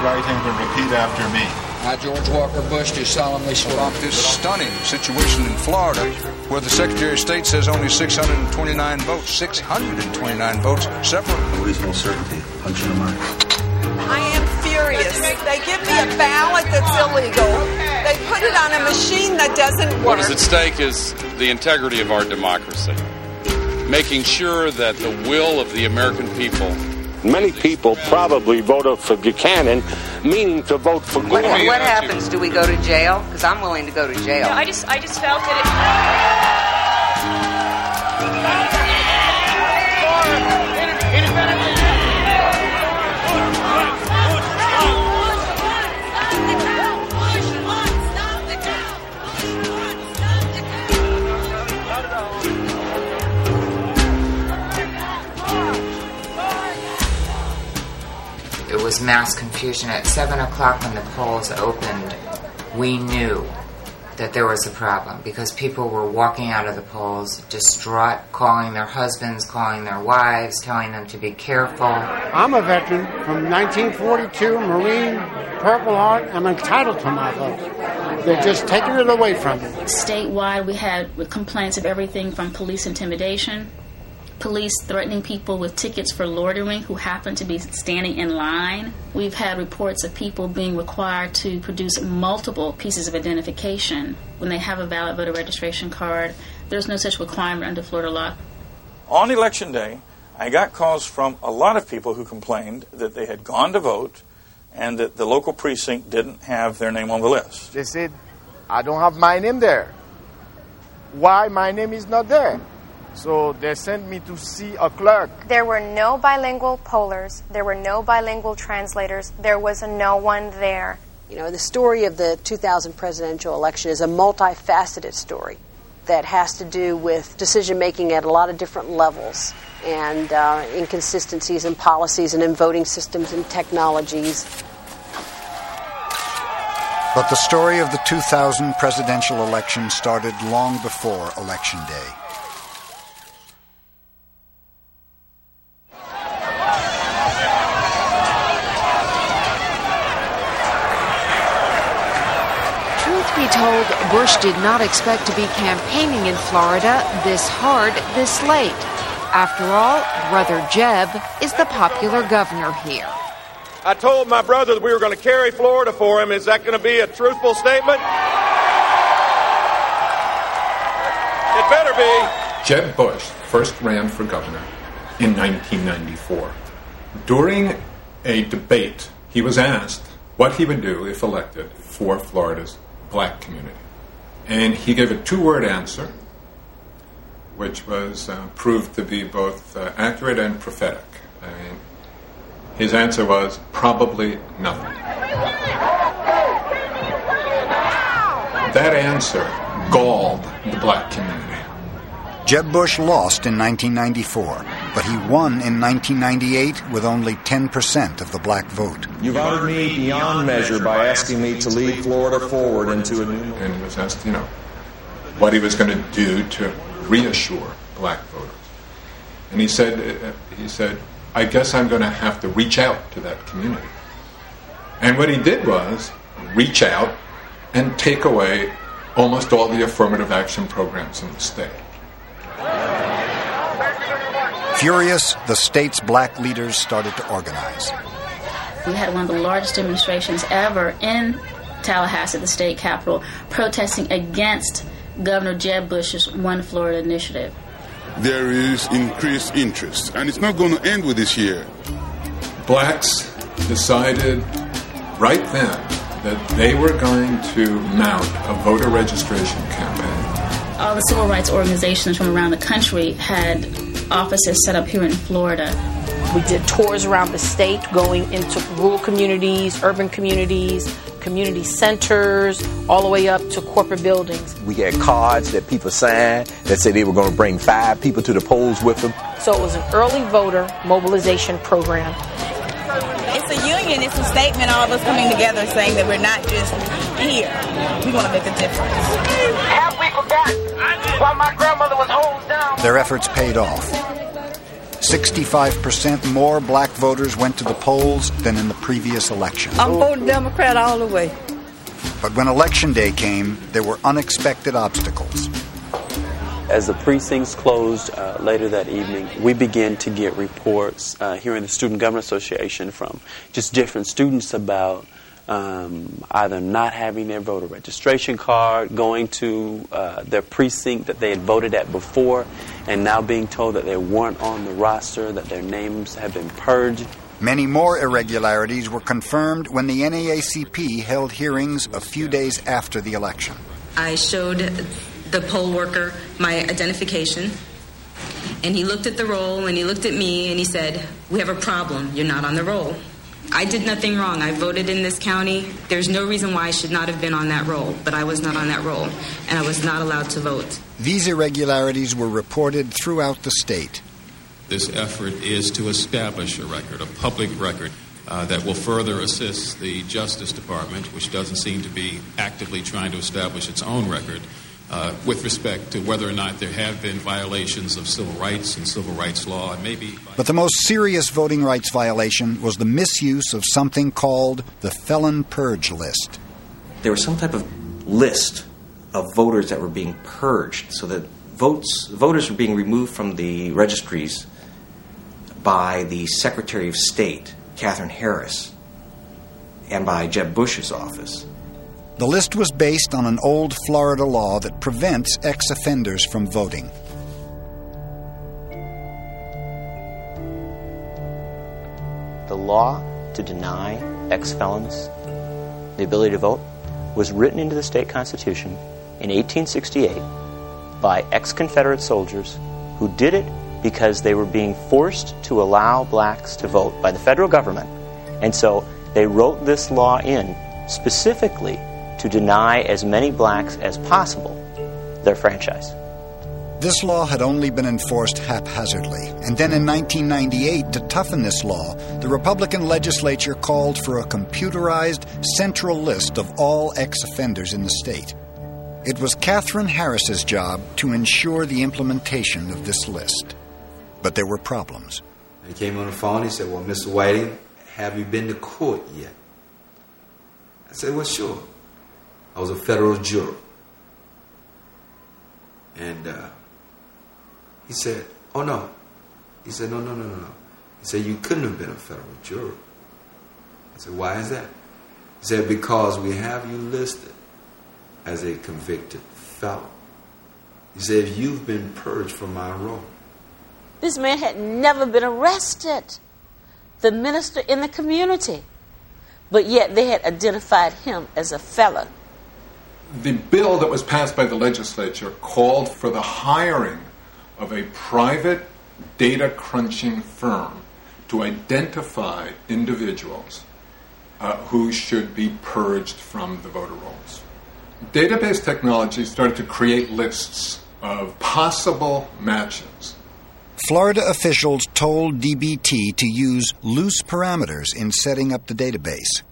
your right hand and repeat after me. I, George Walker Bush, do solemnly swear. About this stunning situation in Florida, where the Secretary of State says only 629 votes. 629 votes separate. Reasonable certainty. Punch in the mark. I am furious. They give me a ballot that's illegal. They put it on a machine that doesn't work. What is at stake is the integrity of our democracy. Making sure that the will of the American people. Many people probably voted for Buchanan, meaning to vote for Gore. What happens? Do we go to jail? Because I'm willing to go to jail. No, I just felt that It was mass confusion. At 7 o'clock when the polls opened, we knew that there was a problem because people were walking out of the polls distraught, calling their husbands, calling their wives, telling them to be careful. I'm a veteran from 1942, Marine, Purple Heart. I'm entitled to my vote. They're just taking it away from me. Statewide, we had complaints of everything from police intimidation, police threatening people with tickets for loitering who happen to be standing in line. We've had reports of people being required to produce multiple pieces of identification when they have a valid voter registration card. There's no such requirement under Florida law. On Election Day, I got calls from a lot of people who complained that they had gone to vote and that the local precinct didn't have their name on the list. They said, I don't have my name there. Why my name is not there? So they sent me to see a clerk. There were no bilingual pollers. There were no bilingual translators. There was no one there. You know, the story of the 2000 presidential election is a multifaceted story that has to do with decision-making at a lot of different levels and inconsistencies in policies and in voting systems and technologies. But the story of the 2000 presidential election started long before Election Day. Be told, Bush did not expect to be campaigning in Florida this hard, this late. After all, Brother Jeb is the popular governor here. I told my brother that we were going to carry Florida for him. Is that going to be a truthful statement? It better be. Jeb Bush first ran for governor in 1994. During a debate, he was asked what he would do if elected for Florida's black community. And he gave a two-word answer, which was proved to be both accurate and prophetic. His answer was probably nothing. That answer galled the black community. Jeb Bush lost in 1994, but he won in 1998 with only 10% of the black vote. You've honored me beyond measure by asking me to lead Florida forward into a new... And he was asked, what he was going to do to reassure black voters. And he said, I guess I'm going to have to reach out to that community. And what he did was reach out and take away almost all the affirmative action programs in the state. Furious, the state's black leaders started to organize. We had one of the largest demonstrations ever in Tallahassee, the state capitol, protesting against Governor Jeb Bush's One Florida initiative. There is increased interest, and it's not going to end with this year. Blacks decided right then that they were going to mount a voter registration campaign. All the civil rights organizations from around the country had offices set up here in Florida. We did tours around the state, going into rural communities, urban communities, community centers, all the way up to corporate buildings. We had cards that people signed that said they were going to bring 5 people to the polls with them. So it was an early voter mobilization program. It's a union, it's a statement, all of us coming together saying that we're not just here. We want to make a difference. Have we forgotten while my grandmother was hosed down? Their efforts paid off. 65% more black voters went to the polls than in the previous election. I'm voting Democrat all the way. But when Election Day came, there were unexpected obstacles. As the precincts closed later that evening, we began to get reports here in the Student Government Association from just different students about either not having their voter registration card, going to their precinct that they had voted at before, and now being told that they weren't on the roster, that their names have been purged. Many more irregularities were confirmed when the NAACP held hearings a few days after the election. I showed the poll worker my identification, and he looked at the roll, and he looked at me, and he said, "We have a problem. You're not on the roll." I did nothing wrong. I voted in this county. There's no reason why I should not have been on that roll, but I was not on that roll, and I was not allowed to vote. These irregularities were reported throughout the state. This effort is to establish a record, a public record, that will further assist the Justice Department, which doesn't seem to be actively trying to establish its own record, with respect to whether or not there have been violations of civil rights and civil rights law, and maybe... But the most serious voting rights violation was the misuse of something called the Felon Purge List. There was some type of list of voters that were being purged, so that voters were being removed from the registries by the Secretary of State, Katherine Harris, and by Jeb Bush's office. The list was based on an old Florida law that prevents ex-offenders from voting. The law to deny ex-felons the ability to vote was written into the state constitution in 1868 by ex-Confederate soldiers who did it because they were being forced to allow blacks to vote by the federal government. And so they wrote this law in specifically to deny as many blacks as possible their franchise. This law had only been enforced haphazardly, and then in 1998, to toughen this law, the Republican legislature called for a computerized central list of all ex-offenders in the state. It was Katherine Harris's job to ensure the implementation of this list. But there were problems. He came on the phone, he said, "Well, Mr. Whiting, have you been to court yet?" I said, "Well, sure. I was a federal juror." And he said, "Oh, no." He said, No. He said, "You couldn't have been a federal juror." I said, "Why is that?" He said, "Because we have you listed as a convicted felon." He said, "You've been purged from my roll." This man had never been arrested. The minister in the community. But yet they had identified him as a felon. The bill that was passed by the legislature called for the hiring of a private data crunching firm to identify individuals who should be purged from the voter rolls. Database technology started to create lists of possible matches. Florida officials told DBT to use loose parameters in setting up the database.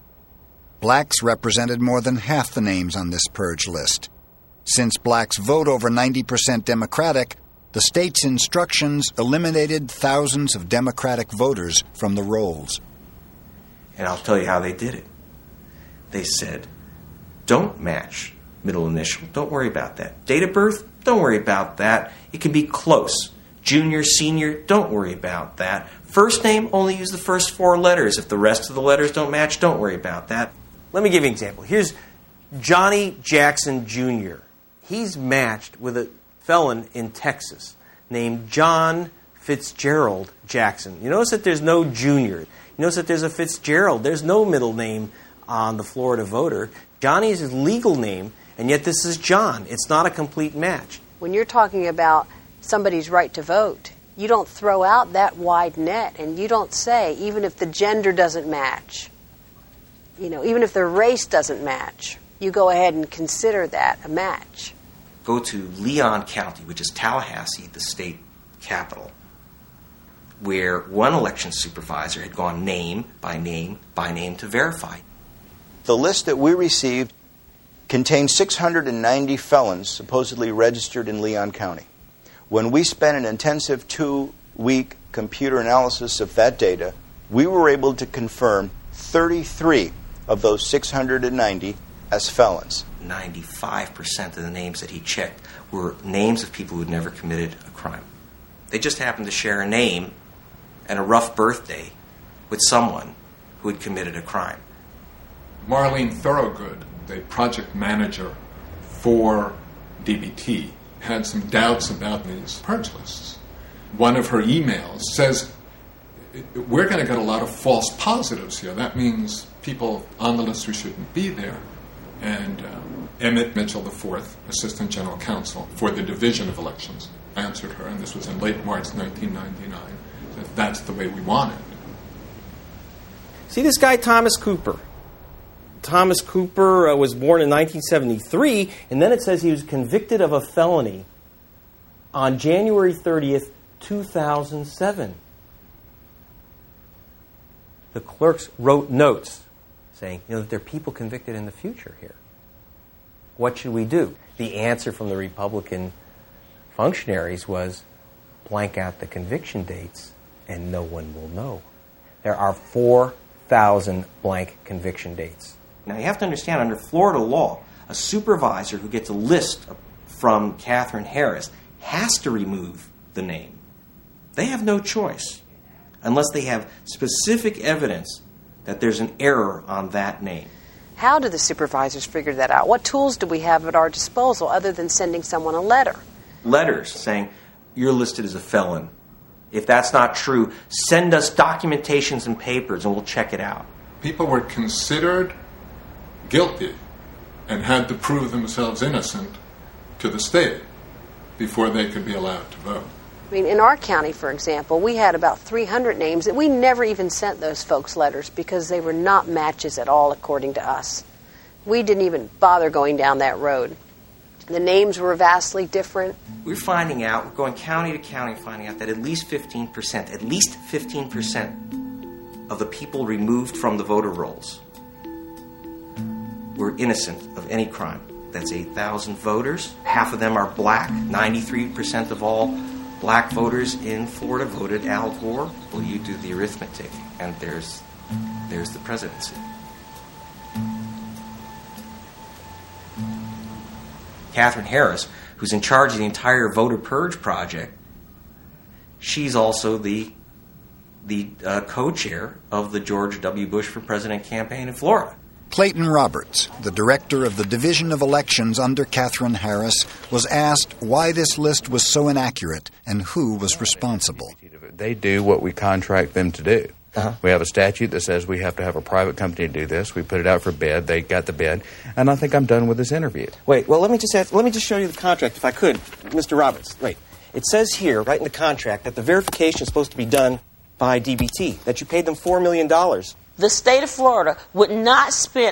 Blacks represented more than half the names on this purge list. Since blacks vote over 90% Democratic, the state's instructions eliminated thousands of Democratic voters from the rolls. And I'll tell you how they did it. They said, don't match middle initial. Don't worry about that. Date of birth? Don't worry about that. It can be close. Junior, senior? Don't worry about that. First name? Only use the first 4 letters. If the rest of the letters don't match, don't worry about that. Let me give you an example. Here's Johnny Jackson Jr. He's matched with a felon in Texas named John Fitzgerald Jackson. You notice that there's no junior. You notice that there's a Fitzgerald. There's no middle name on the Florida voter. Johnny is his legal name, and yet this is John. It's not a complete match. When you're talking about somebody's right to vote, you don't throw out that wide net, and you don't say, even if the gender doesn't match, even if the race doesn't match, you go ahead and consider that a match. Go to Leon County, which is Tallahassee, the state capital, where one election supervisor had gone name by name by name to verify. The list that we received contained 690 felons supposedly registered in Leon County. When we spent an intensive 2 2-week computer analysis of that data, we were able to confirm 33 of those 690 as felons. 95% of the names that he checked were names of people who had never committed a crime. They just happened to share a name and a rough birthday with someone who had committed a crime. Marlene Thorogood, the project manager for DBT, had some doubts about these purge lists. One of her emails says, we're going to get a lot of false positives here. That means people on the list who shouldn't be there. And Emmett Mitchell IV, Assistant General Counsel for the Division of Elections, answered her, and this was in late March 1999, that that's the way we want it. See this guy, Thomas Cooper. Thomas Cooper was born in 1973, and then it says he was convicted of a felony on January 30th, 2007. The clerks wrote notes saying, that there are people convicted in the future here. What should we do? The answer from the Republican functionaries was blank out the conviction dates and no one will know. There are 4,000 blank conviction dates. Now you have to understand, under Florida law, a supervisor who gets a list from Katherine Harris has to remove the name. They have no choice unless they have specific evidence that there's an error on that name. How do the supervisors figure that out? What tools do we have at our disposal other than sending someone a letter? Letters saying, you're listed as a felon. If that's not true, send us documentations and papers and we'll check it out. People were considered guilty and had to prove themselves innocent to the state before they could be allowed to vote. I mean, in our county, for example, we had about 300 names that we never even sent those folks letters because they were not matches at all, according to us. We didn't even bother going down that road. The names were vastly different. We're finding out, we're going county to county, finding out that at least 15% of the people removed from the voter rolls were innocent of any crime. That's 8,000 voters. Half of them are black. 93% of all black voters in Florida voted Al Gore. Well, you do the arithmetic, and there's the presidency. Katherine Harris, who's in charge of the entire voter purge project, she's also the co-chair of the George W. Bush for President campaign in Florida. Clayton Roberts, the director of the Division of Elections under Katherine Harris, was asked why this list was so inaccurate and who was responsible. They do what we contract them to do. Uh-huh. We have a statute that says we have to have a private company to do this. We put it out for bid. They got the bid. And I think I'm done with this interview. Wait, well, let me just show you the contract, if I could, Mr. Roberts. Wait. It says here, right in the contract, that the verification is supposed to be done by DBT, that you paid them $4 million. The state of Florida would not spend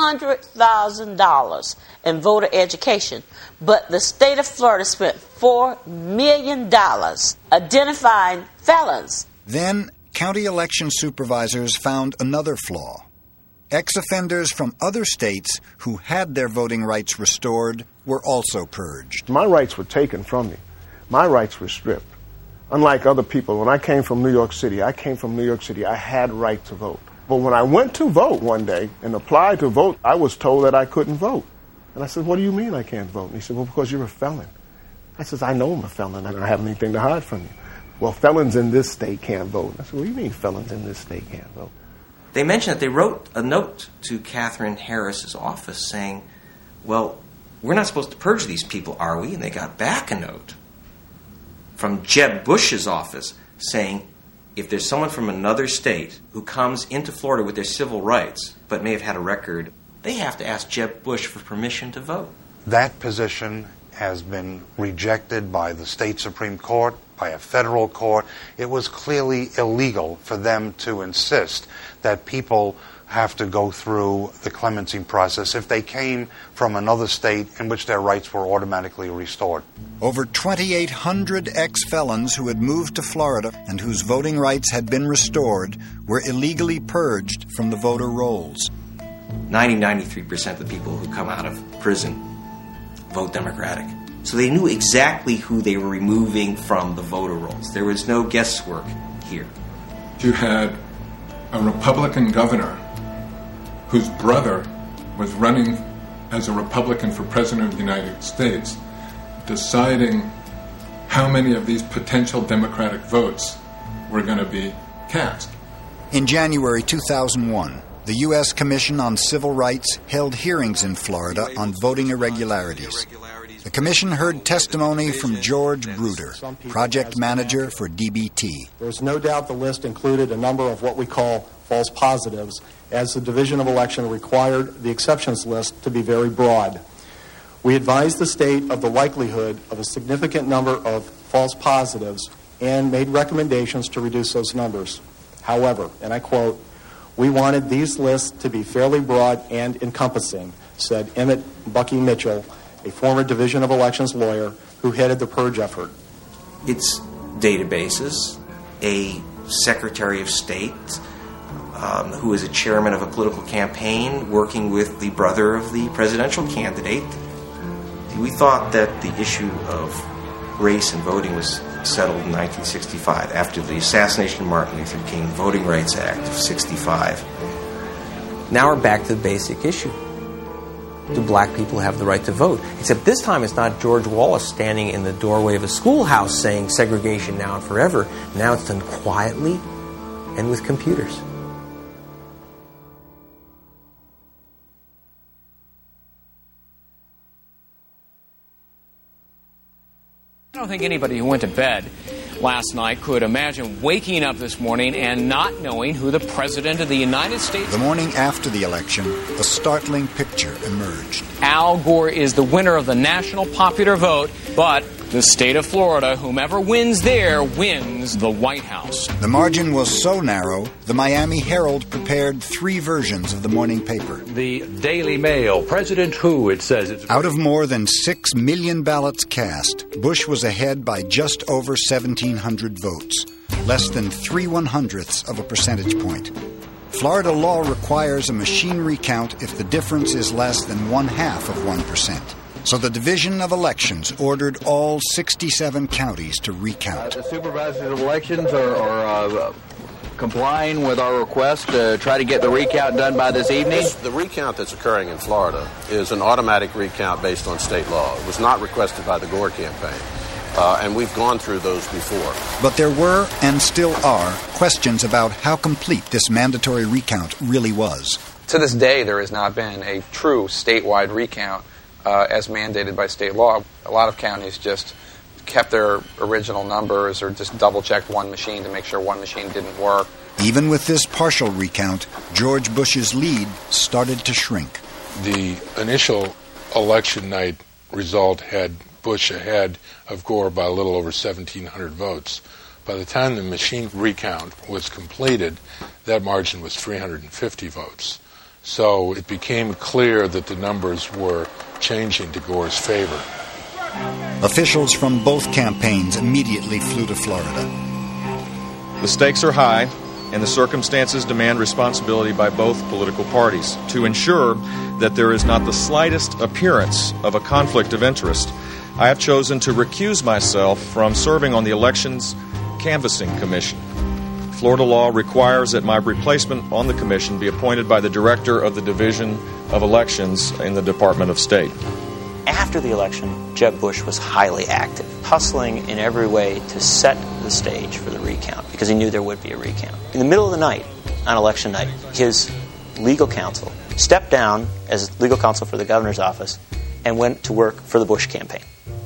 $100,000 in voter education, but the state of Florida spent $4 million identifying felons. Then, county election supervisors found another flaw. Ex-offenders from other states who had their voting rights restored were also purged. My rights were taken from me. My rights were stripped. Unlike other people, when I came from New York City, I had right to vote. But when I went to vote one day and applied to vote, I was told that I couldn't vote. And I said, what do you mean I can't vote? And he said, well, because you're a felon. I said, I know I'm a felon. I don't have anything to hide from you. Well, felons in this state can't vote. I said, what do you mean felons in this state can't vote? They mentioned that they wrote a note to Katherine Harris's office saying, well, we're not supposed to purge these people, are we? And they got back a note from Jeb Bush's office saying, if there's someone from another state who comes into Florida with their civil rights but may have had a record, they have to ask Jeb Bush for permission to vote. That position has been rejected by the state Supreme Court, by a federal court. It was clearly illegal for them to insist that people have to go through the clemency process if they came from another state in which their rights were automatically restored. Over 2,800 ex-felons who had moved to Florida and whose voting rights had been restored were illegally purged from the voter rolls. 93% of the people who come out of prison vote Democratic. So they knew exactly who they were removing from the voter rolls. There was no guesswork here. You had a Republican governor whose brother was running as a Republican for President of the United States, deciding how many of these potential Democratic votes were going to be cast. In January 2001, the U.S. Commission on Civil Rights held hearings in Florida on voting irregularities. The commission heard testimony from George Bruder, project manager for DBT. There's no doubt the list included a number of what we call false positives, as the Division of Election required the exceptions list to be very broad. We advised the state of the likelihood of a significant number of false positives and made recommendations to reduce those numbers. However, and I quote, "We wanted these lists to be fairly broad and encompassing," said Emmett Bucky Mitchell, a former Division of Elections lawyer who headed the purge effort. It's databases, a Secretary of State who is a chairman of a political campaign working with the brother of the presidential candidate. We thought that the issue of race and voting was settled in 1965 after the assassination of Martin Luther King, the Voting Rights Act of 65. Now we're back to the basic issue. Do black people have the right to vote? Except this time it's not George Wallace standing in the doorway of a schoolhouse saying segregation now and forever. Now it's done quietly and with computers. I don't think anybody who went to bed last night could imagine waking up this morning and not knowing who the President of the United States... The morning after the election, a startling picture emerged. Al Gore is the winner of the national popular vote, but the state of Florida, whomever wins there, wins the White House. The margin was so narrow, the Miami Herald prepared 3 versions of the morning paper. The Daily Mail, President Who, it says it's... Out of more than 6 million ballots cast, Bush was ahead by just over 1,700 votes, less than 3/100ths of a percentage point. Florida law requires a machine recount if the difference is less than 1/2 of 1%. So the Division of Elections ordered all 67 counties to recount. The supervisors of elections are complying with our request to try to get the recount done by this evening. The recount that's occurring in Florida is an automatic recount based on state law. It was not requested by the Gore campaign. And we've gone through those before. But there were, and still are, questions about how complete this mandatory recount really was. To this day, there has not been a true statewide recount as mandated by state law. A lot of counties just kept their original numbers or just double-checked one machine to make sure one machine didn't work. Even with this partial recount, George Bush's lead started to shrink. The initial election night result had Bush ahead of Gore by a little over 1,700 votes. By the time the machine recount was completed, that margin was 350 votes. So it became clear that the numbers were changing to Gore's favor. Officials from both campaigns immediately flew to Florida. The stakes are high, and the circumstances demand responsibility by both political parties. To ensure that there is not the slightest appearance of a conflict of interest, I have chosen to recuse myself from serving on the Elections Canvassing Commission. Florida law requires that my replacement on the commission be appointed by the director of the Division of Elections in the Department of State. After the election, Jeb Bush was highly active, hustling in every way to set the stage for the recount, because he knew there would be a recount. In the middle of the night, on election night, his legal counsel stepped down as legal counsel for the governor's office and went to work for the Bush campaign,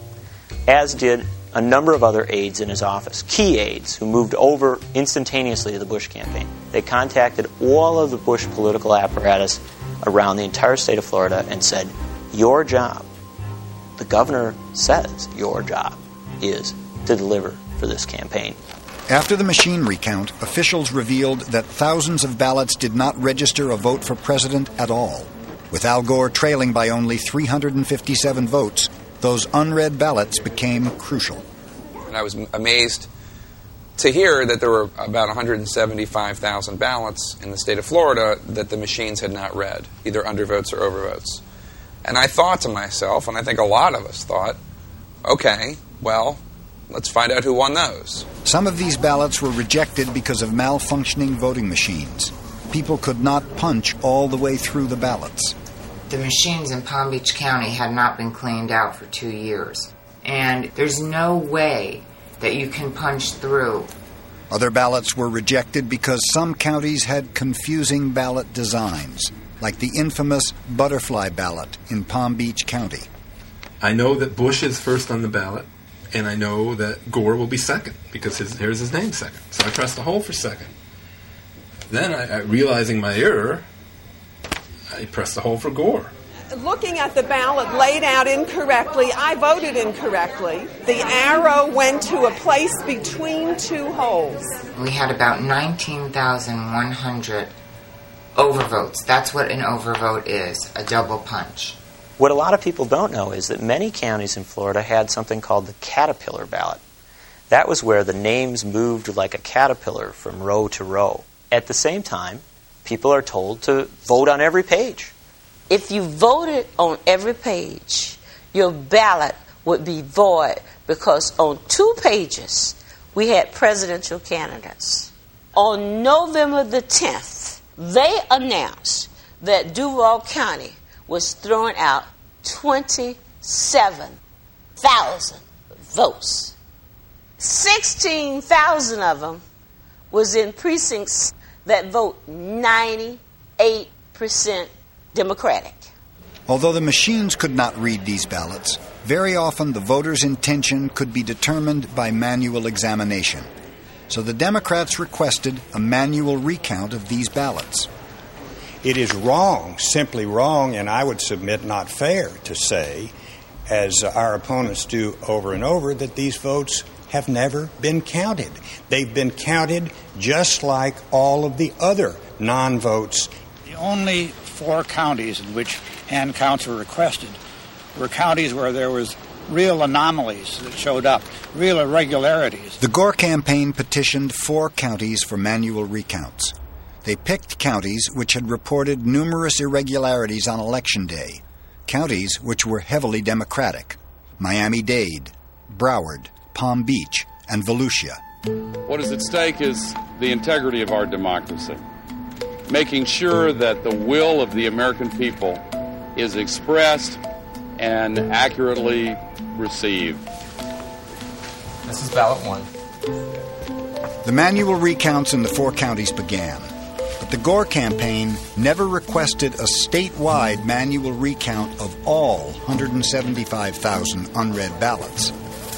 as did a number of other aides in his office, key aides who moved over instantaneously to the Bush campaign. They contacted all of the Bush political apparatus around the entire state of Florida and said, your job, the governor says your job, is to deliver for this campaign. After the machine recount, officials revealed that thousands of ballots did not register a vote for president at all. With Al Gore trailing by only 357 votes, those unread ballots became crucial. And I was amazed to hear that there were about 175,000 ballots in the state of Florida that the machines had not read, either undervotes or overvotes. And I thought to myself, and I think a lot of us thought, Okay, well, let's find out who won those. Some of these ballots were rejected because of malfunctioning voting machines. People could not punch all the way through the ballots. The machines in Palm Beach County had not been cleaned out for 2 years. And there's no way that you can punch through. Other ballots were rejected because some counties had confusing ballot designs, like the infamous butterfly ballot in Palm Beach County. I know that Bush is first on the ballot, and I know that Gore will be second, because here's his name second. So I pressed the hole for second. Then, realizing my error, I pressed the hole for Gore. Looking at the ballot laid out incorrectly, I voted incorrectly. The arrow went to a place between two holes. We had about 19,100 overvotes. That's what an overvote is, a double punch. What a lot of people don't know is that many counties in Florida had something called the caterpillar ballot. That was where the names moved like a caterpillar from row to row. At the same time, people are told to vote on every page. If you voted on every page, your ballot would be void because on 2 pages we had presidential candidates. On November the 10th, they announced that Duval County was throwing out 27,000 votes. 16,000 of them was in precincts that vote 98% Democratic. Although the machines could not read these ballots, very often the voter's intention could be determined by manual examination. So the Democrats requested a manual recount of these ballots. It is wrong, simply wrong, and I would submit not fair to say, as our opponents do over and over, that these votes have never been counted. They've been counted just like all of the other non-votes. The only 4 counties in which hand counts were requested were counties where there was real anomalies that showed up, real irregularities. The Gore campaign petitioned 4 counties for manual recounts. They picked counties which had reported numerous irregularities on Election Day, counties which were heavily Democratic: Miami-Dade, Broward, Palm Beach, and Volusia. What is at stake is the integrity of our democracy, making sure that the will of the American people is expressed and accurately received. This is ballot 1. The manual recounts in the 4 counties began, but the Gore campaign never requested a statewide manual recount of all 175,000 unread ballots.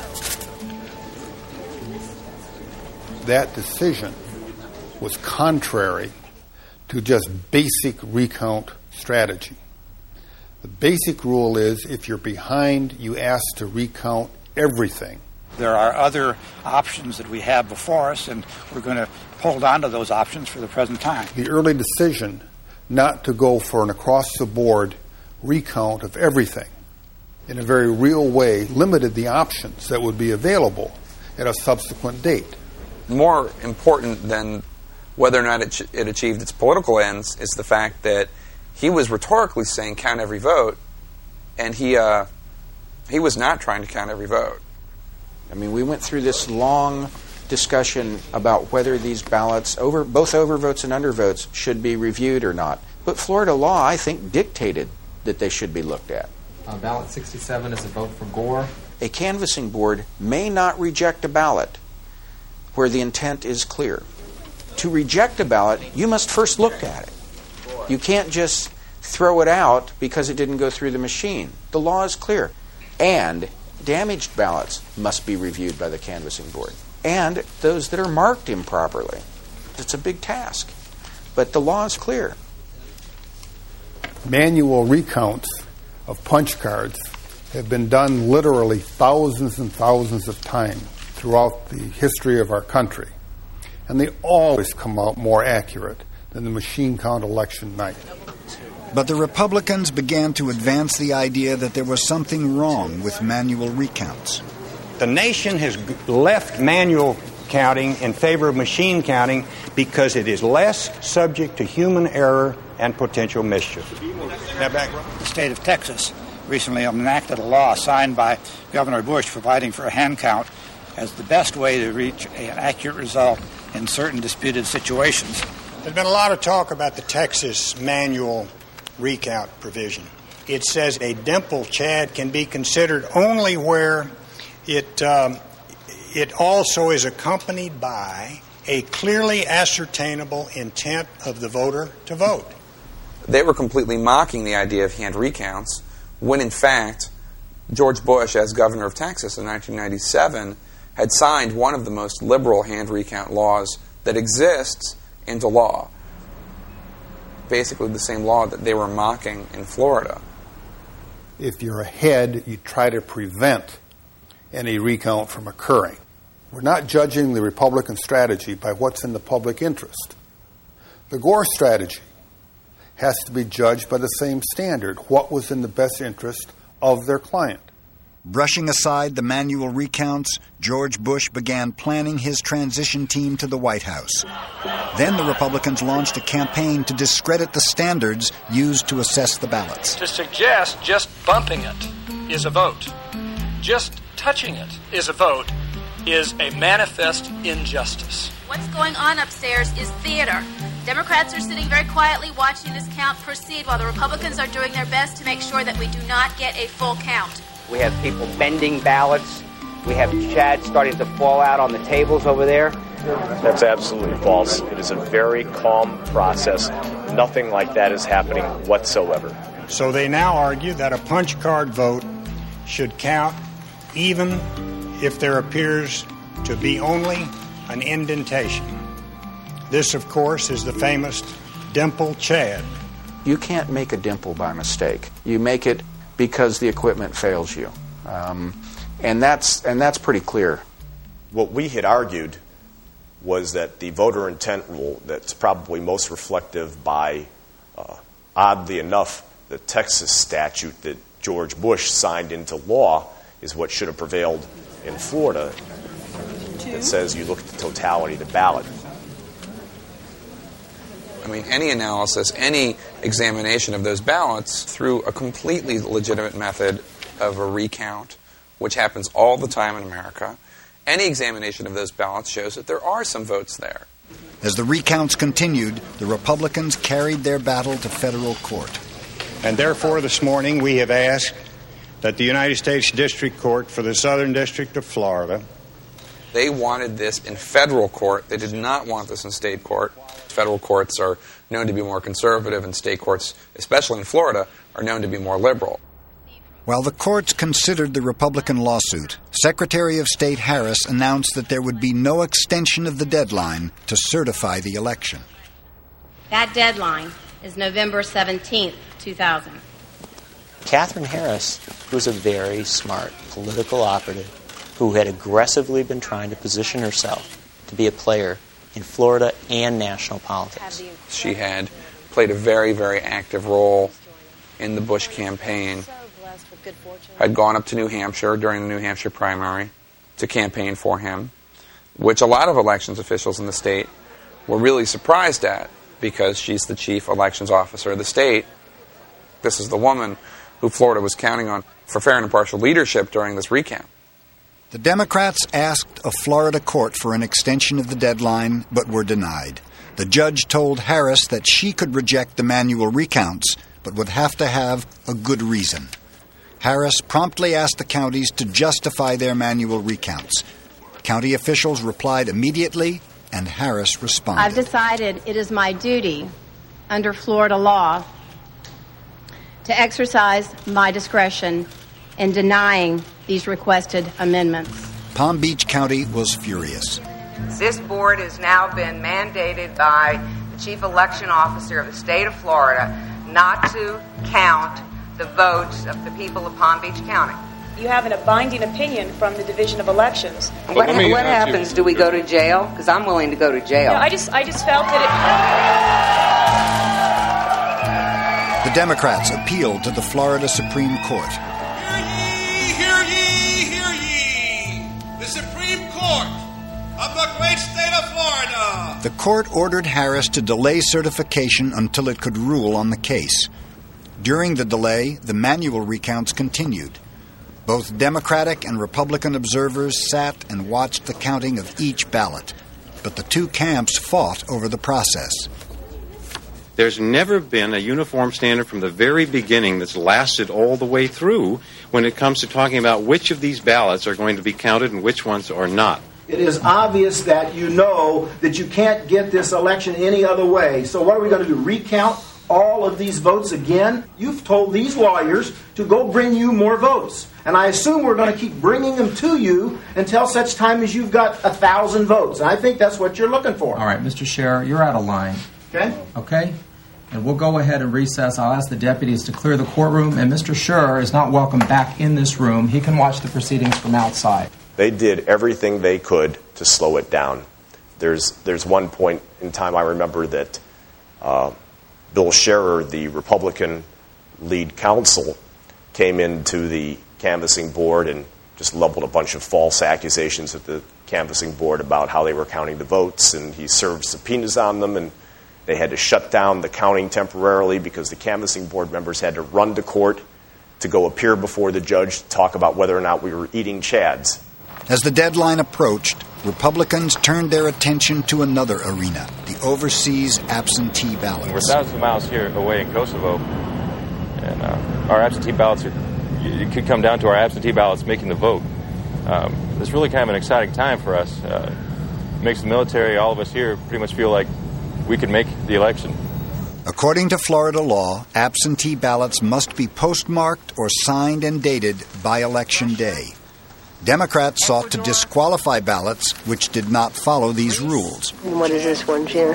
That decision was contrary to just basic recount strategy. The basic rule is if you're behind, you ask to recount everything. There are other options that we have before us, and we're going to hold on to those options for the present time. The early decision not to go for an across-the-board recount of everything in a very real way limited the options that would be available at a subsequent date. More important than whether or not it achieved its political ends is the fact that he was rhetorically saying count every vote, and he was not trying to count every vote. I mean, we went through this long discussion about whether these ballots, both overvotes and undervotes, should be reviewed or not. But Florida law, I think, dictated that they should be looked at. Ballot 67 is a vote for Gore. A canvassing board may not reject a ballot where the intent is clear. To reject a ballot, you must first look at it. You can't just throw it out because it didn't go through the machine. The law is clear. And damaged ballots must be reviewed by the canvassing board. And those that are marked improperly. It's a big task. But the law is clear. Manual recounts of punch cards have been done literally thousands and thousands of times throughout the history of our country. And they always come out more accurate than the machine count election night. But the Republicans began to advance the idea that there was something wrong with manual recounts. The nation has left manual counting in favor of machine counting because it is less subject to human error and potential mischief. The state of Texas recently enacted a law signed by Governor Bush providing for a hand count as the best way to reach an accurate result in certain disputed situations. There's been a lot of talk about the Texas manual recount provision. It says a dimple, Chad, can be considered only where it also is accompanied by a clearly ascertainable intent of the voter to vote. They were completely mocking the idea of hand recounts when, in fact, George Bush, as governor of Texas in 1997, had signed one of the most liberal hand recount laws that exists into law. Basically the same law that they were mocking in Florida. If you're ahead, you try to prevent any recount from occurring. We're not judging the Republican strategy by what's in the public interest. The Gore strategy has to be judged by the same standard, what was in the best interest of their client. Brushing aside the manual recounts, George Bush began planning his transition team to the White House. Then the Republicans launched a campaign to discredit the standards used to assess the ballots. To suggest just bumping it is a vote, just touching it is a vote, is a manifest injustice. What's going on upstairs is theater. Democrats are sitting very quietly watching this count proceed while the Republicans are doing their best to make sure that we do not get a full count. We have people bending ballots. We have Chad starting to fall out on the tables over there. That's absolutely false. It is a very calm process. Nothing like that is happening whatsoever. So they now argue that a punch card vote should count even if there appears to be only an indentation. This, of course, is the famous dimple Chad. You can't make a dimple by mistake. You make it because the equipment fails you. And that's pretty clear. What we had argued was that the voter intent rule that's probably most reflective by, oddly enough, the Texas statute that George Bush signed into law is what should have prevailed in Florida. It says you look at the totality of the ballot. I mean, any analysis, any examination of those ballots through a completely legitimate method of a recount, which happens all the time in America, any examination of those ballots shows that there are some votes there. As the recounts continued, the Republicans carried their battle to federal court. And therefore, this morning, we have asked that the United States District Court for the Southern District of Florida. They wanted this in federal court. They did not want this in state court. Federal courts are known to be more conservative, and state courts, especially in Florida, are known to be more liberal. While the courts considered the Republican lawsuit, Secretary of State Harris announced that there would be no extension of the deadline to certify the election. That deadline is November 17th, 2000. Katherine Harris, who was a very smart political operative who had aggressively been trying to position herself to be a player in Florida and national politics. She had played a very, very active role in the Bush campaign, had gone up to New Hampshire during the New Hampshire primary to campaign for him, which a lot of elections officials in the state were really surprised at because she's the chief elections officer of the state. This is the woman who Florida was counting on for fair and impartial leadership during this recount. The Democrats asked a Florida court for an extension of the deadline, but were denied. The judge told Harris that she could reject the manual recounts, but would have to have a good reason. Harris promptly asked the counties to justify their manual recounts. County officials replied immediately, and Harris responded. I've decided it is my duty under Florida law to exercise my discretion in denying these requested amendments. Palm Beach County was furious. This board has now been mandated by the chief election officer of the state of Florida not to count the votes of the people of Palm Beach County. You have a binding opinion from the Division of Elections. What happens? Do we go to jail? Because I'm willing to go to jail. No, I just felt that The Democrats appealed to the Florida Supreme Court. Hear ye, hear ye! The Supreme Court of the great state of Florida! The court ordered Harris to delay certification until it could rule on the case. During the delay, the manual recounts continued. Both Democratic and Republican observers sat and watched the counting of each ballot, but the two camps fought over the process. There's never been a uniform standard from the very beginning that's lasted all the way through when it comes to talking about which of these ballots are going to be counted and which ones are not. It is obvious that you know that you can't get this election any other way. So what are we going to do? Recount all of these votes again? You've told these lawyers to go bring you more votes. And I assume we're going to keep bringing them to you until such time as you've got 1,000 votes. And I think that's what you're looking for. All right, Mr. Scherer, you're out of line. Okay? Okay? And we'll go ahead and recess. I'll ask the deputies to clear the courtroom. And Mr. Scherer is not welcome back in this room. He can watch the proceedings from outside. They did everything they could to slow it down. There's one point in time I remember that Bill Scherer, the Republican lead counsel, came into the canvassing board and just leveled a bunch of false accusations at the canvassing board about how they were counting the votes, and he served subpoenas on them, and they had to shut down the counting temporarily because the canvassing board members had to run to court to go appear before the judge to talk about whether or not we were eating chads. As the deadline approached, Republicans turned their attention to another arena, the overseas absentee ballots. We're thousands of miles here away in Kosovo, and our absentee ballots it could come down to our absentee ballots making the vote. It's really kind of an exciting time for us. It makes the military, all of us here, pretty much feel like we could make the election. According to Florida law, absentee ballots must be postmarked or signed and dated by Election Day. Democrats sought to disqualify ballots which did not follow these rules. And what is this one, Jen?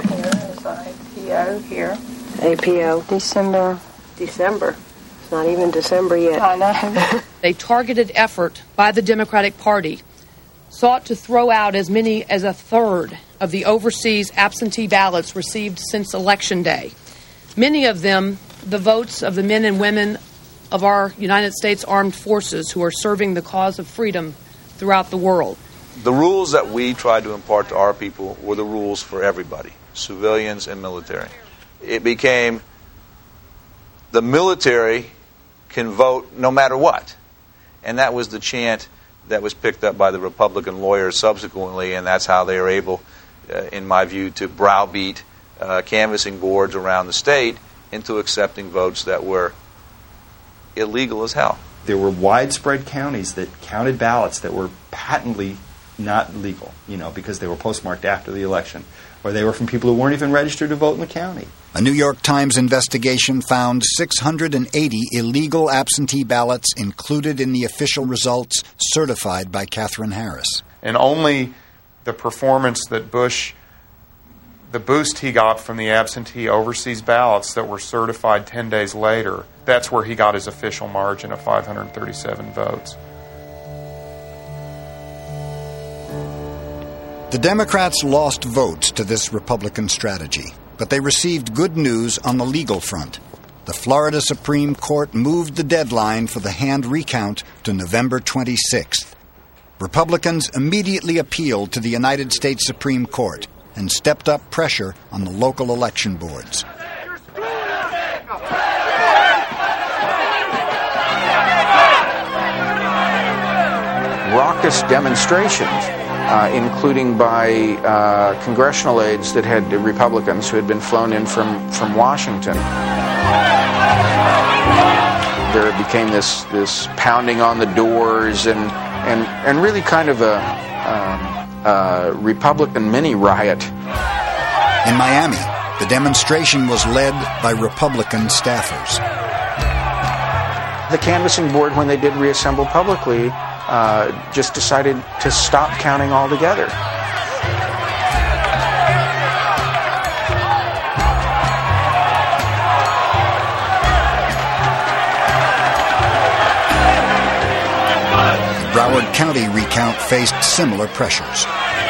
APO here. APO. December. It's not even December yet. I know. A targeted effort by the Democratic Party sought to throw out as many as a third of the overseas absentee ballots received since Election Day. Many of them, the votes of the men and women of our United States Armed Forces who are serving the cause of freedom throughout the world. The rules that we tried to impart to our people were the rules for everybody, civilians and military. It became the military can vote no matter what. And that was the chant that was picked up by the Republican lawyers subsequently, and that's how they were able, in my view, to browbeat canvassing boards around the state into accepting votes that were illegal as hell. There were widespread counties that counted ballots that were patently not legal, because they were postmarked after the election, or they were from people who weren't even registered to vote in the county. A New York Times investigation found 680 illegal absentee ballots included in the official results certified by Katherine Harris. And only the performance that Bush, the boost he got from the absentee overseas ballots that were certified 10 days later, that's where he got his official margin of 537 votes. The Democrats lost votes to this Republican strategy, but they received good news on the legal front. The Florida Supreme Court moved the deadline for the hand recount to November 26th. Republicans immediately appealed to the United States Supreme Court and stepped up pressure on the local election boards. Raucous demonstrations, including by congressional aides that had Republicans who had been flown in from Washington. There became this pounding on the doors and really kind of a Republican mini riot. In Miami, the demonstration was led by Republican staffers. The canvassing board, when they did reassemble publicly, just decided to stop counting altogether. The Broward County recount faced similar pressures.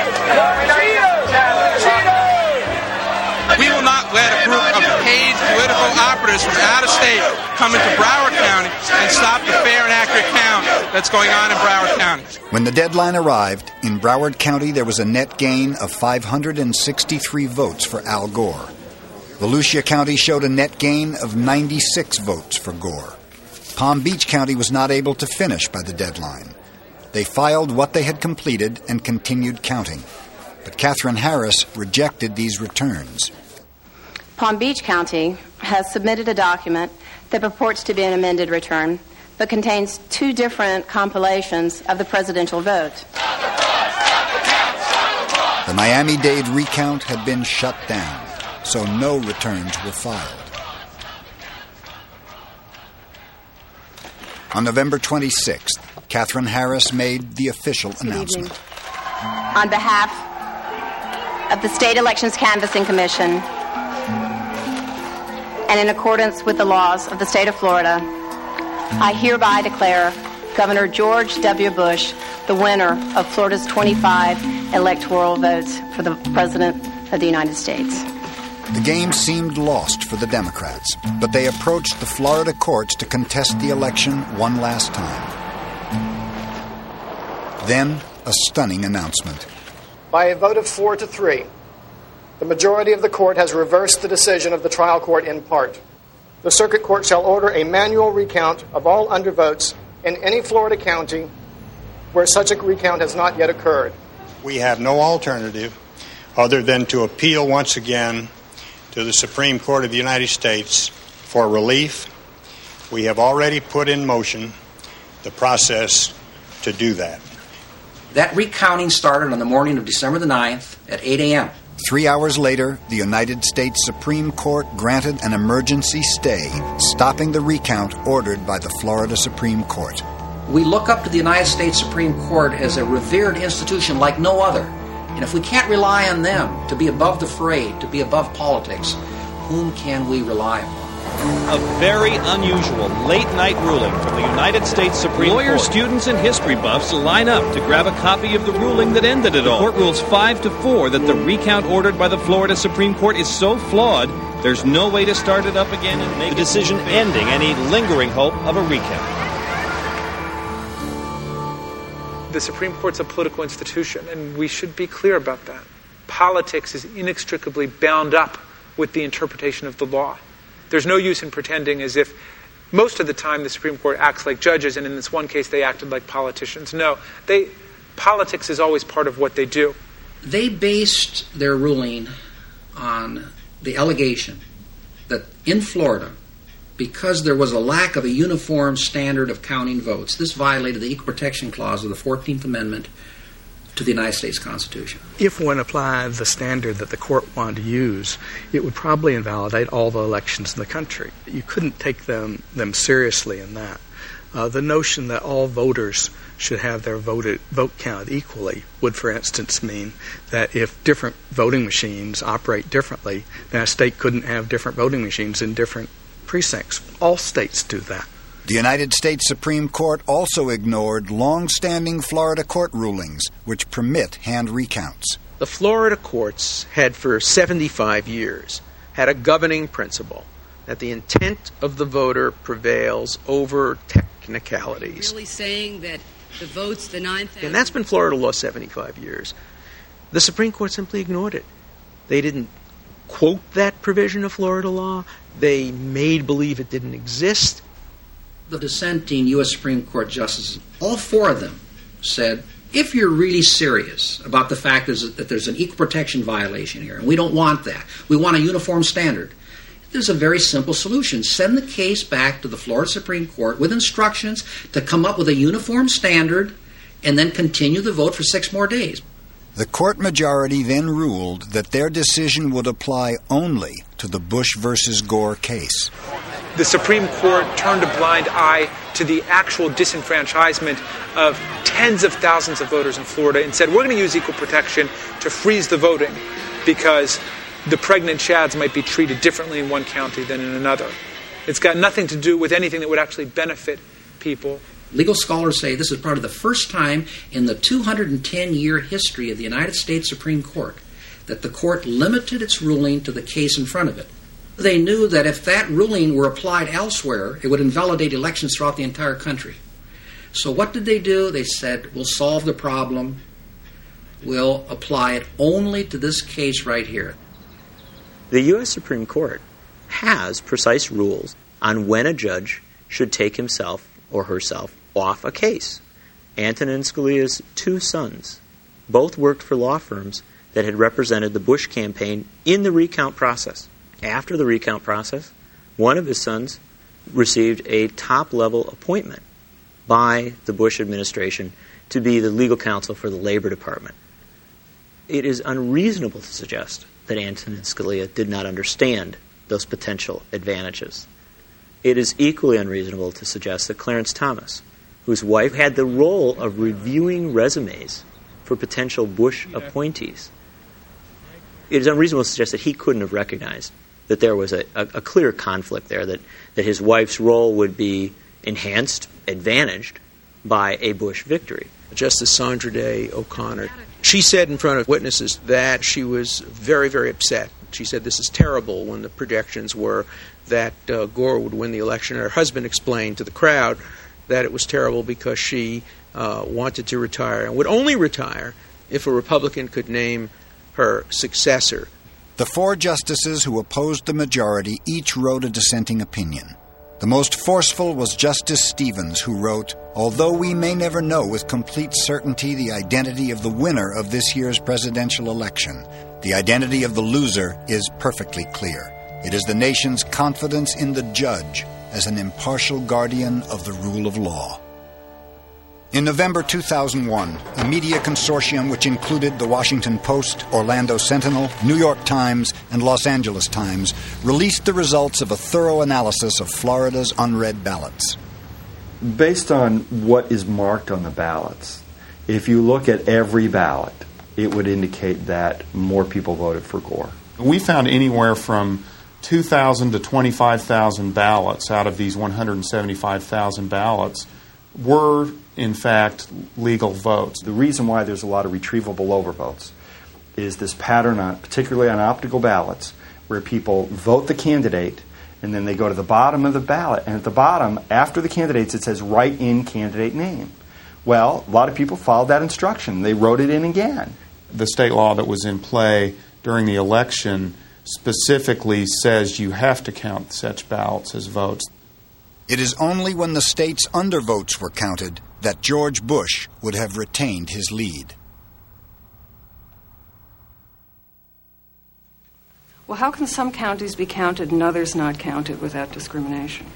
We will not let a group of paid political operatives from out of state come into Broward County and stop the fair and accurate count that's going on in Broward County. When the deadline arrived, in Broward County there was a net gain of 563 votes for Al Gore. Volusia County showed a net gain of 96 votes for Gore. Palm Beach County was not able to finish by the deadline. They filed what they had completed and continued counting. But Katherine Harris rejected these returns. Palm Beach County has submitted a document that purports to be an amended return, but contains two different compilations of the presidential vote. The Miami-Dade recount had been shut down, so no returns were filed. On November 26th, Katherine Harris made the official announcement. On behalf of the State Elections Canvassing Commission, and in accordance with the laws of the state of Florida, I hereby declare Governor George W. Bush the winner of Florida's 25 electoral votes for the President of the United States. The game seemed lost for the Democrats, but they approached the Florida courts to contest the election one last time. Then, a stunning announcement. By a vote of 4-3, the majority of the court has reversed the decision of the trial court in part. The circuit court shall order a manual recount of all undervotes in any Florida county where such a recount has not yet occurred. We have no alternative other than to appeal once again to the Supreme Court of the United States for relief. We have already put in motion the process to do that. That recounting started on the morning of December the 9th at 8 a.m. 3 hours later, the United States Supreme Court granted an emergency stay, stopping the recount ordered by the Florida Supreme Court. We look up to the United States Supreme Court as a revered institution like no other. And if we can't rely on them to be above the fray, to be above politics, whom can we rely upon? A very unusual late-night ruling from the United States Supreme Court. Lawyers, students, and history buffs line up to grab a copy of the ruling that ended it all. The court rules 5-4 that the recount ordered by the Florida Supreme Court is so flawed, there's no way to start it up again and make the decision ending any lingering hope of a recount. The Supreme Court's a political institution, and we should be clear about that. Politics is inextricably bound up with the interpretation of the law. There's no use in pretending as if most of the time the Supreme Court acts like judges, and in this one case they acted like politicians. No, politics is always part of what they do. They based their ruling on the allegation that in Florida, because there was a lack of a uniform standard of counting votes, this violated the Equal Protection Clause of the 14th Amendment to the United States Constitution. If one applied the standard that the court wanted to use, it would probably invalidate all the elections in the country. You couldn't take them seriously in that. The notion that all voters should have their vote counted equally would, for instance, mean that if different voting machines operate differently, then a state couldn't have different voting machines in different precincts. All states do that. The United States Supreme Court also ignored long-standing Florida court rulings which permit hand recounts. The Florida courts had for 75 years had a governing principle that the intent of the voter prevails over technicalities. Really saying that the votes, the 9,000... And that's been Florida law 75 years. The Supreme Court simply ignored it. They didn't quote that provision of Florida law. They made believe it didn't exist. The dissenting U.S. Supreme Court justices, all four of them, said, if you're really serious about the fact that there's an equal protection violation here, and we don't want that, we want a uniform standard, there's a very simple solution. Send the case back to the Florida Supreme Court with instructions to come up with a uniform standard and then continue the vote for 6 more days. The court majority then ruled that their decision would apply only to the Bush versus Gore case. The Supreme Court turned a blind eye to the actual disenfranchisement of tens of thousands of voters in Florida and said, we're going to use equal protection to freeze the voting because the pregnant chads might be treated differently in one county than in another. It's got nothing to do with anything that would actually benefit people. Legal scholars say this is probably the first time in the 210-year history of the United States Supreme Court that the court limited its ruling to the case in front of it. They knew that if that ruling were applied elsewhere, it would invalidate elections throughout the entire country. So what did they do? They said, we'll solve the problem. We'll apply it only to this case right here. The U.S. Supreme Court has precise rules on when a judge should take himself or herself off a case. Antonin Scalia's two sons both worked for law firms that had represented the Bush campaign in the recount process. After the recount process, one of his sons received a top-level appointment by the Bush administration to be the legal counsel for the Labor Department. It is unreasonable to suggest that Antonin Scalia did not understand those potential advantages. It is equally unreasonable to suggest that Clarence Thomas, whose wife had the role of reviewing resumes for potential Bush appointees, it is unreasonable to suggest that he couldn't have recognized that there was a clear conflict there, that his wife's role would be enhanced, advantaged by a Bush victory. Justice Sandra Day O'Connor, she said in front of witnesses that she was very, very upset. She said this is terrible when the projections were that Gore would win the election. Her husband explained to the crowd that it was terrible because she wanted to retire and would only retire if a Republican could name her successor. The four justices who opposed the majority each wrote a dissenting opinion. The most forceful was Justice Stevens, who wrote, "Although we may never know with complete certainty the identity of the winner of this year's presidential election, the identity of the loser is perfectly clear. It is the nation's confidence in the judge as an impartial guardian of the rule of law." In November 2001, a media consortium which included the Washington Post, Orlando Sentinel, New York Times, and Los Angeles Times released the results of a thorough analysis of Florida's unread ballots. Based on what is marked on the ballots, if you look at every ballot, it would indicate that more people voted for Gore. We found anywhere from 2,000 to 25,000 ballots out of these 175,000 ballots were, in fact, legal votes. The reason why there's a lot of retrievable overvotes is this pattern, particularly on optical ballots, where people vote the candidate and then they go to the bottom of the ballot, and at the bottom, after the candidates, it says write in candidate name. Well, a lot of people followed that instruction. They wrote it in again. The state law that was in play during the election specifically says you have to count such ballots as votes. It is only when the state's undervotes were counted that George Bush would have retained his lead. Well, how can some counties be counted and others not counted without discrimination?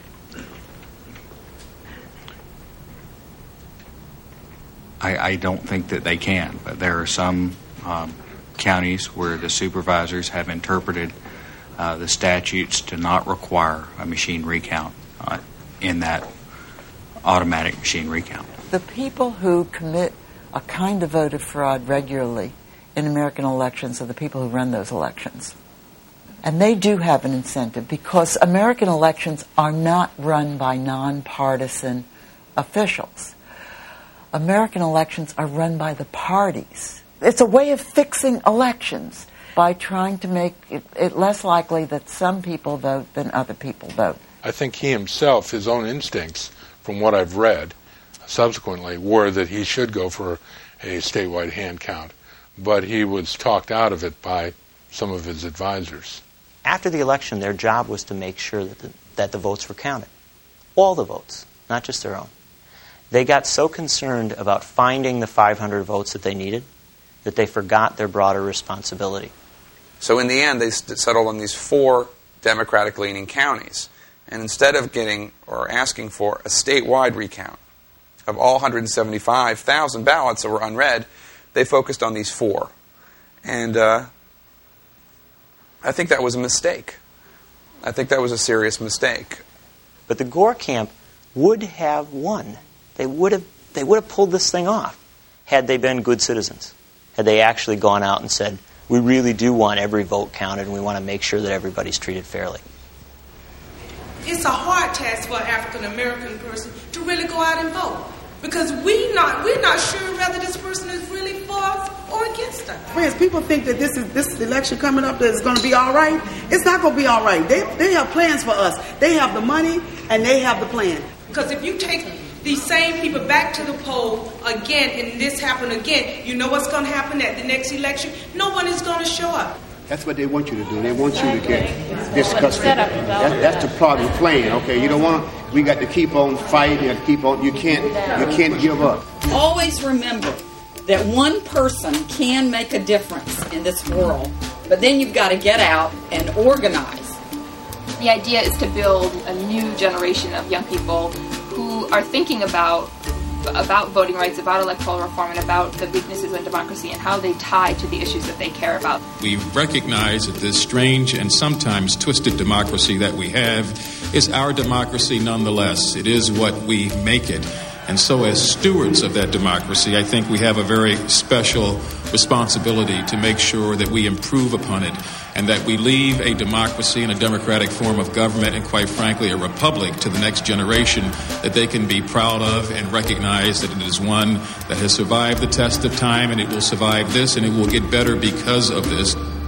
I don't think that they can, but there are some counties where the supervisors have interpreted the statutes to not require a machine recount in that automatic machine recount. The people who commit a kind of voter fraud regularly in American elections are the people who run those elections. And they do have an incentive because American elections are not run by nonpartisan officials. American elections are run by the parties. It's a way of fixing elections by trying to make it less likely that some people vote than other people vote. I think he himself, his own instincts, from what I've read subsequently, were that he should go for a statewide hand count. But he was talked out of it by some of his advisors. After the election, their job was to make sure that the votes were counted. All the votes, not just their own. They got so concerned about finding the 500 votes that they needed that they forgot their broader responsibility. So in the end, they settled on these 4 Democratic-leaning counties. And instead of getting or asking for a statewide recount of all 175,000 ballots that were unread, they focused on these 4. And I think that was a mistake. I think that was a serious mistake. But the Gore camp would have won. They would have pulled this thing off had they been good citizens. Had they actually gone out and said, we really do want every vote counted and we want to make sure that everybody's treated fairly. It's a hard task for an African-American person to really go out and vote because we're not sure whether this person is really for us or against us. Friends, people think that this election coming up that is going to be all right. It's not going to be all right. They have plans for us. They have the money and they have the plan. Because if you take these same people back to the poll again and this happen again, you know what's going to happen at the next election? No one is going to show up. That's what they want you to do. They want you to get disgusted. That's the part of the plan. Okay, you don't want to. We got to keep on fighting. You got to keep on. You can't give up. Always remember that one person can make a difference in this world, but then you've got to get out and organize. The idea is to build a new generation of young people who are thinking about voting rights, about electoral reform, and about the weaknesses of democracy and how they tie to the issues that they care about. We recognize that this strange and sometimes twisted democracy that we have is our democracy nonetheless. It is what we make it. And so as stewards of that democracy, I think we have a very special responsibility to make sure that we improve upon it and that we leave a democracy and a democratic form of government and, quite frankly, a republic to the next generation that they can be proud of and recognize that it is one that has survived the test of time, and it will survive this, and it will get better because of this.